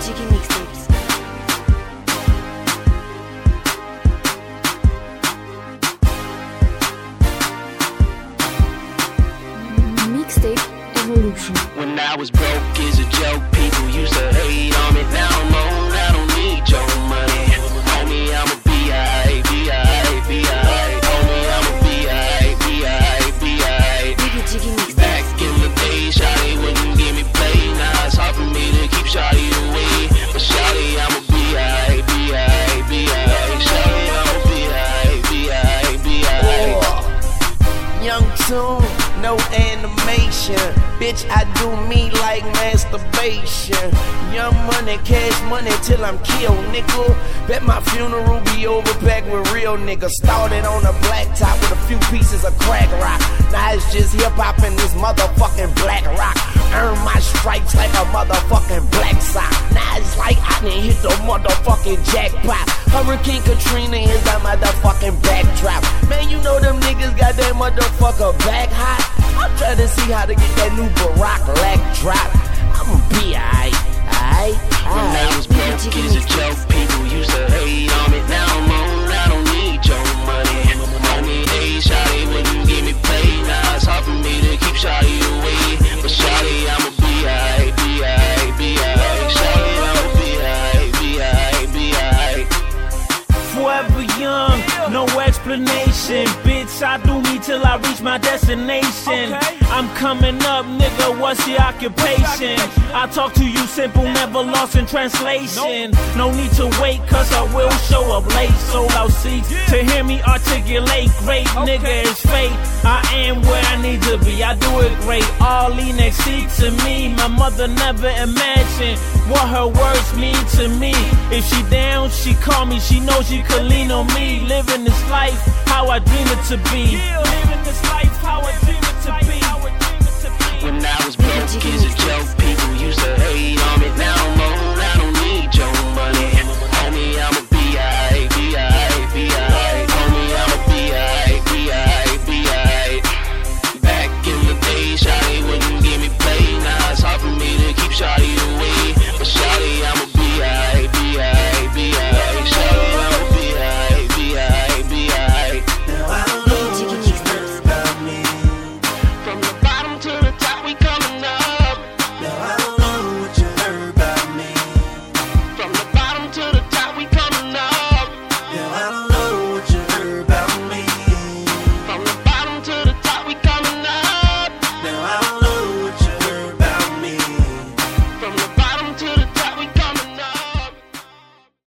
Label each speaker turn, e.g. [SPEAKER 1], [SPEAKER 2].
[SPEAKER 1] Jiggy Mixtapes. Mixtape Evolution.
[SPEAKER 2] When I was broke as a joke, people used to hate on me. Now I'm on, I don't need your money. Homie, I'm a B.I., B.I., B.I. Homie, I'm a B.I., B.I., B.I.
[SPEAKER 1] Jiggy Mixtapes.
[SPEAKER 2] Back in the day, shawty wouldn't give me play. Now it's hard for me to keep shawty away. But shawty, I'm a B.I., B.I., B.I. Shawty, I'm a B.I., B.I., B.I.
[SPEAKER 3] Young tune, no animation. Bitch, I do me like masturbation. Young money, cash money till I'm killed, nickel. Bet my funeral be over packed with real niggas. Started on a black top with a few pieces of crack rock. Now it's just hip hop and this motherfucking black rock. Earn my stripes like a motherfucking black sock. Now it's like I done hit the motherfucking jackpot. Hurricane Katrina is that motherfucking backdrop. Man, you know them niggas got that motherfucker back hot. I'm trying to see how to get that new Barack Lack drop. I'ma be aight.
[SPEAKER 2] When I was broke as a joke, people used to hate on me. Now I'm on, I don't need your money. Homie, hey, shawty wouldn't give me play. Now it's hard for me to keep shawty away. But shawty, I'm a B.I., B.I., B.I. Shawty, I'm a B.I., B.I., B.I.
[SPEAKER 4] Forever young, no explanation. Bitch, I do me till I reach my destination. I'm coming up, nigga, what's your occupation? I talk to you simple, never lost in translation. No need to wait, cause I will show up late. Sold out seats to hear me articulate. Great nigga, it's fate. I am where I need to be, I do it great. All next seat to me. My mother never imagined what her words mean to me. If she down, she call me, she knows she could lean on me. Living this life, how I dream it to be. Living this life, how I dream it to be.
[SPEAKER 2] When I was broke as a joke,